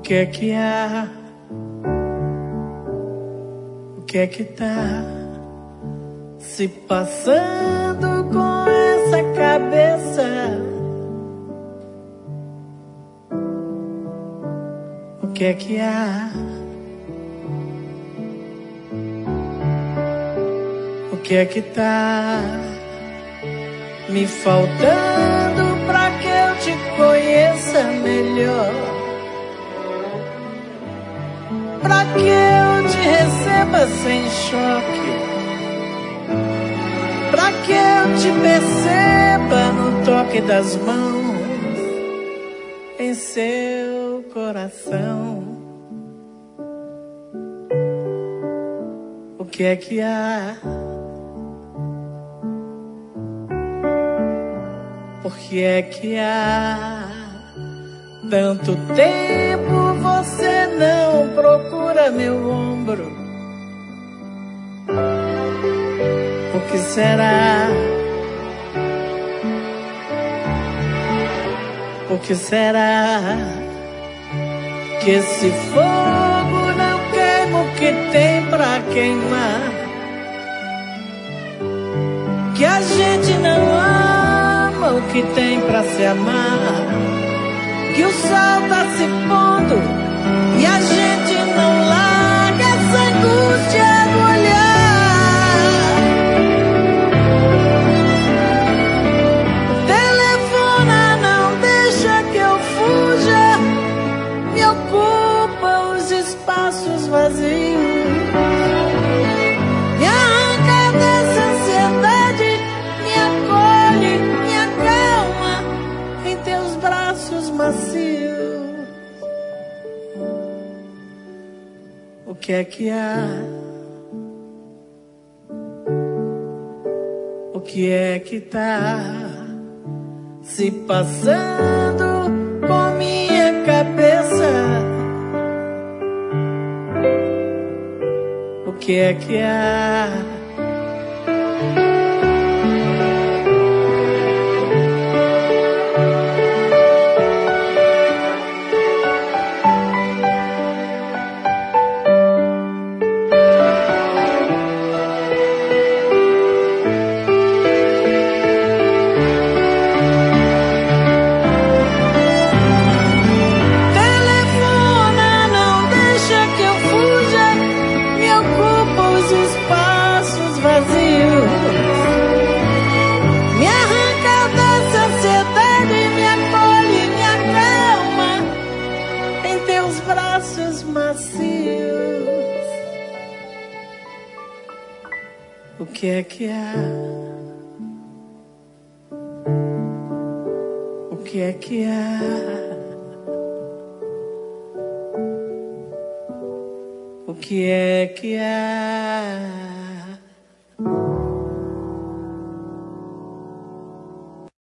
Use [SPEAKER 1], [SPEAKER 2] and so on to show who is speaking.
[SPEAKER 1] que é que há? O que é que tá se passando com essa cabeça? O que é que há? O que é que tá me faltando pra que eu te conheça melhor? Pra que eu te receba sem choque? Pra que eu te perceba no toque das mãos em seu coração? O que é que há? Por que é que há tanto tempo você não procura meu ombro? O que será? O que será? Que esse fogo não queima o que tem pra queimar? Que a gente não ama o que tem pra se amar? Que o sol tá se pondo e a gente não larga essa angústia do olhar. Telefona, não deixa que eu fuja, me ocupa os espaços vazios, me arranca dessa ansiedade, me acolhe, me acalma em teus braços macios. O que é que há? O que é que tá se passando com minha cabeça? O que é que há? O que é que há? O que é que há? O que é que há?